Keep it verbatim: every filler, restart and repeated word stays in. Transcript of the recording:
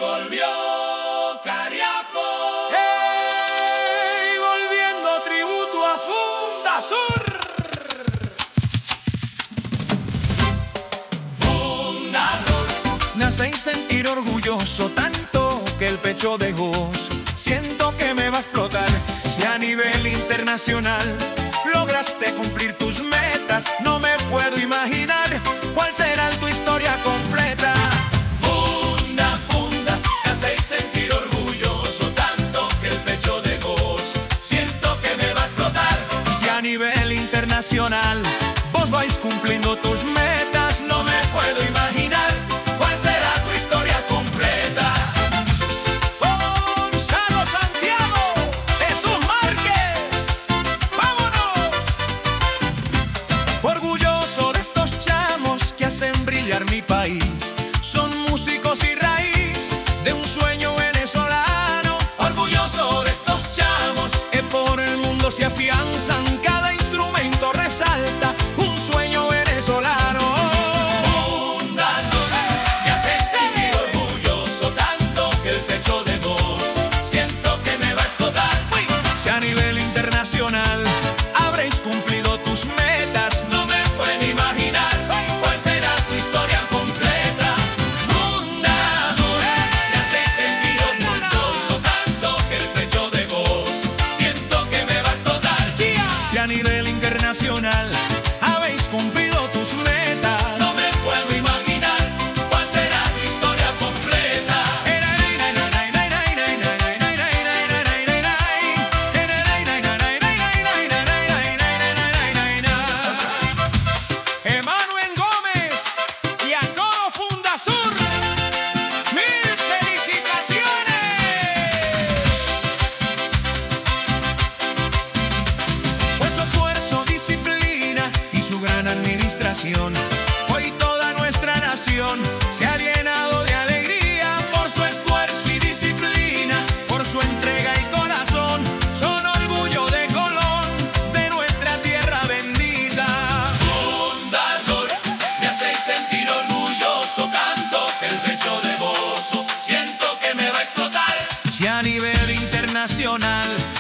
volvió Cariaco. ¡Hey! Volviendo tributo a Funda Sur. Funda Sur. Me hacéis sentir orgulloso tanto que el pecho de goz siento que me va a explotar. Si a nivel internacional lograste cumplir tus metas, no me puedo imaginar cuál será tu historia completa. Funda, funda, me hacéis sentir orgulloso tanto que el pecho de goz siento que me va a explotar. Si a nivel internacional vos vais cumpliendo tus metas, no me puedo imaginar cuál será tu historia completa. Gonzalo Santiago, Jesús Márquez, ¡vámonos! Orgulloso de estos chamos que hacen brillar mi país. Son músicos y raíz de un sueño venezolano. Orgulloso de estos chamos Que por el mundo se afianzan, cada instrumento resalta un sueño venezolano. Funda Sur, me hacéis sentir orgulloso tanto que el pecho de goz siento que me va a explotar. Si a nivel internacional habréis cumplido tus metas, No me puedo imaginar cuál será tu historia completa. Funda Sur, me hacéis sentir orgulloso tanto que el pecho de goz siento que me va a explotar. si a nivel internacional habéis cumplido tus metas. No me puedo imaginar cuál será tu historia completa. Emanuel Gómez y a todo Funda Sur, ¡mil felicitaciones! Pues su esfuerzo, disciplina y su gran administración, hoy toda nuestra nación se ha llenado de alegría por su esfuerzo y disciplina, por su entrega y corazón. Son orgullo de Colón, de nuestra tierra bendita. Funda Sur, me hacéis sentir orgulloso tanto que el pecho de gozo siento que me va a explotar. Si a nivel internacional